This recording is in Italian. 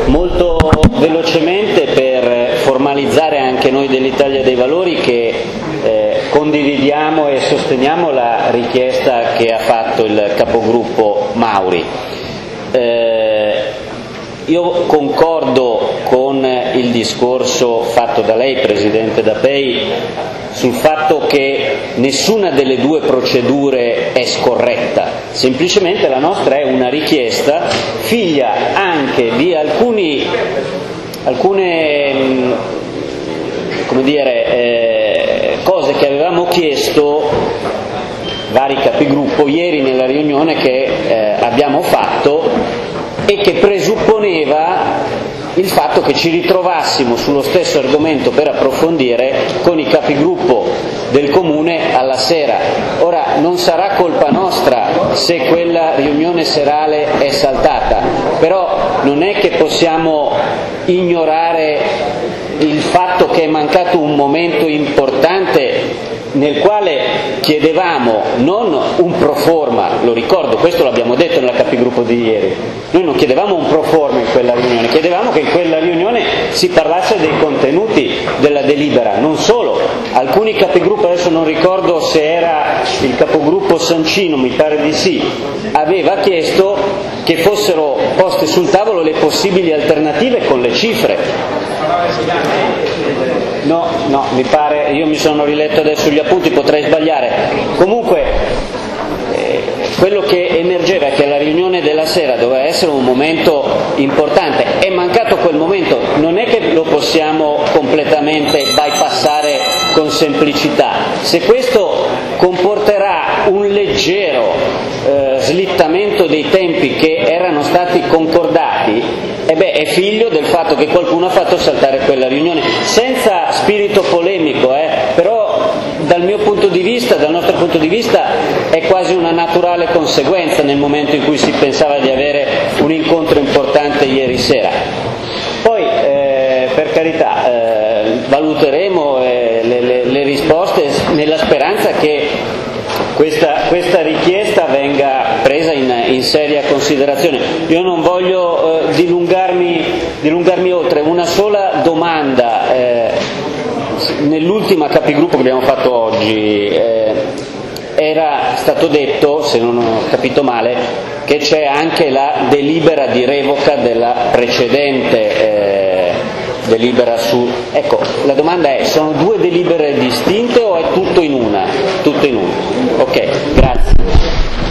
Molto velocemente per formalizzare anche noi dell'Italia dei Valori che condividiamo e sosteniamo la richiesta che ha fatto il capogruppo Mauri. Io concordo con il discorso fatto da lei, Presidente D'Apei, sul fatto che nessuna delle due procedure è scorretta, semplicemente la nostra è una richiesta figlia anche di alcune cose che avevamo chiesto vari capigruppo ieri nella riunione che abbiamo fatto e che presupponeva il fatto che ci ritrovassimo sullo stesso argomento per approfondire con i capigruppo del Comune alla sera. Ora, non sarà colpa nostra se quella riunione serale è saltata, però non è che possiamo ignorare il fatto che è mancato un momento importante nel quale chiedevamo non un pro forma, lo ricordo, questo l'abbiamo detto nella capigruppo di ieri, noi non chiedevamo un pro forma in quella riunione, chiedevamo che in quella riunione si parlasse dei contenuti della delibera, non solo, alcuni capigruppo, adesso non ricordo se era il capogruppo Sancino, mi pare di sì, aveva chiesto che fossero poste sul tavolo le possibili alternative con le cifre. No, mi pare, io mi sono riletto adesso gli appunti, potrei sbagliare. Comunque, quello che emergeva è che la riunione della sera doveva essere un momento importante, è mancato quel momento, non è che lo possiamo completamente bypassare con semplicità. Se questo comporterà un leggero slittamento dei tempi che erano stati concordati, è figlio del fatto che qualcuno ha fatto saltare quella riunione, senza spirito polemico, però dal mio punto di vista, dal nostro punto di vista, è quasi una naturale conseguenza nel momento in cui si pensava di avere un incontro importante ieri sera. Poi, per carità, valuteremo le risposte nella speranza che questa richiesta venga presa in seria considerazione. Io non voglio dilungarmi oltre, una sola domanda. Nell'ultima capigruppo che abbiamo fatto oggi era stato detto, se non ho capito male, che c'è anche la delibera di revoca della precedente delibera su... Ecco, la domanda è, sono due delibere distinte o è tutto in una? Tutto in una. Ok, grazie.